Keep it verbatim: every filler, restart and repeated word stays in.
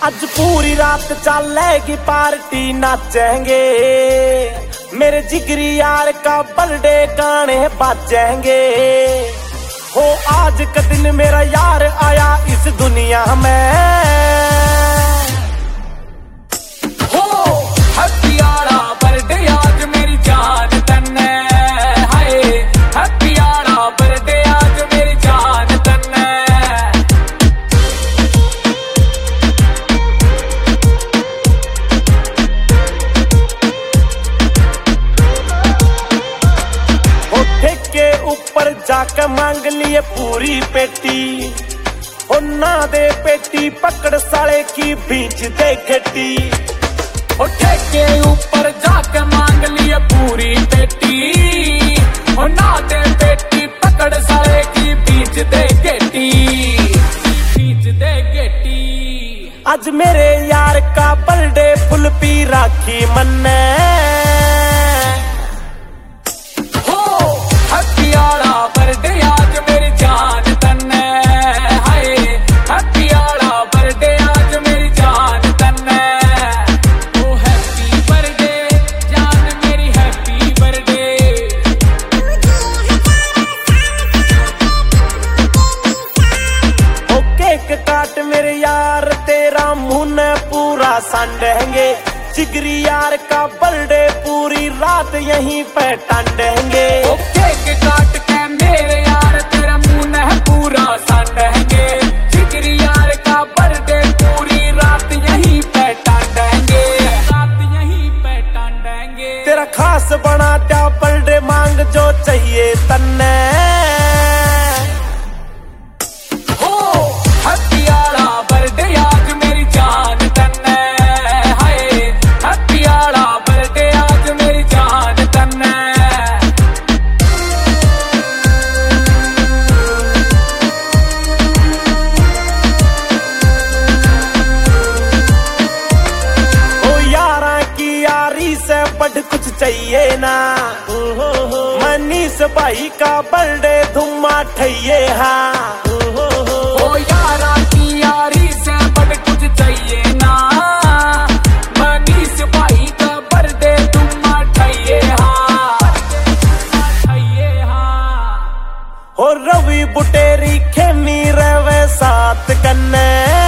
आज पूरी रात चलेगी पार्टी, नाचेंगे मेरे जिगरी यार का बर्थडे, गाने बाजेंगे। हो आज का दिन मेरा यार आया इस दुनिया में। हो हैप्पी आड़ा बर्थडे आज मेरी जान तन्ने, हाय हैप्पी आड़ा बर्थडे आज मेरी जान तन्ने। के ऊपर जाकर मांग लिए पूरी पेटी, हो ना दे पेटी पकड़ साले की बीच दे घटी। हो ठेके ऊपर जाकर मांग लिए पूरी पेटी, हो ना दे पेटी पकड़ साले की बीच दे घटी, बीच दे घटी। आज मेरे यार का बर्थडे फुल पी राखी मन्ने। मेरे यार तेरा मुंह न पूरा सांडेंगे, जिगरी यार का बर्थडे पूरी रात यहीं पे टांडेंगे। केक काट के मेरे यार तेरा मुंह न पूरा सांडेंगे, जिगरी यार का बर्थडे पूरी रात यहीं पे टांडेंगे, रात यहीं पे टांडेंगे। तेरा खास बना क्या बर्थडे, मांग जो चाहिए तन्ने। बड़ कुछ चाहिए ना, मनीष भाई का बर्थडे धुम्मा ठइये। हाँ ओ यारा की यारी से बड़ कुछ चाहिए ना, मनीष भाई का बर्थडे धुम्मा ठइये। हाँ ठइये हाँ। हो रवि बुटेरी खेमी रवे साथ कन्ने।